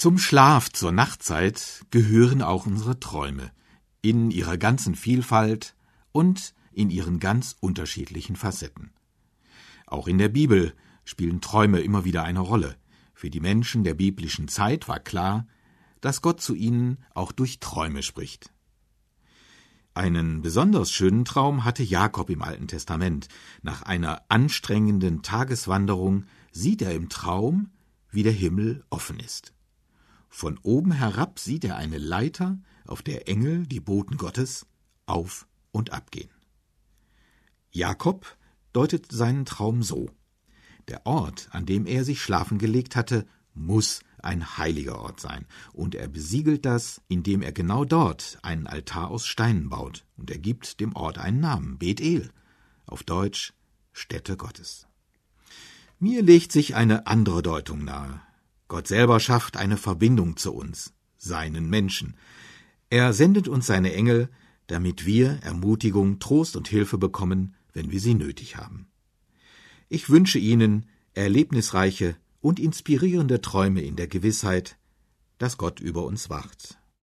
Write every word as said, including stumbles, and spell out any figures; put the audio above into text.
Zum Schlaf zur Nachtzeit gehören auch unsere Träume, in ihrer ganzen Vielfalt und in ihren ganz unterschiedlichen Facetten. Auch in der Bibel spielen Träume immer wieder eine Rolle. Für die Menschen der biblischen Zeit war klar, dass Gott zu ihnen auch durch Träume spricht. Einen besonders schönen Traum hatte Jakob im Alten Testament. Nach einer anstrengenden Tageswanderung sieht er im Traum, wie der Himmel offen ist. Von oben herab sieht er eine Leiter, auf der Engel, die Boten Gottes, auf und ab gehen. Jakob deutet seinen Traum so: Der Ort, an dem er sich schlafen gelegt hatte, muss ein heiliger Ort sein, und er besiegelt das, indem er genau dort einen Altar aus Steinen baut, und er gibt dem Ort einen Namen, Bethel, auf Deutsch Stätte Gottes. Mir legt sich eine andere Deutung nahe. Gott selber schafft eine Verbindung zu uns, seinen Menschen. Er sendet uns seine Engel, damit wir Ermutigung, Trost und Hilfe bekommen, wenn wir sie nötig haben. Ich wünsche Ihnen erlebnisreiche und inspirierende Träume in der Gewissheit, dass Gott über uns wacht.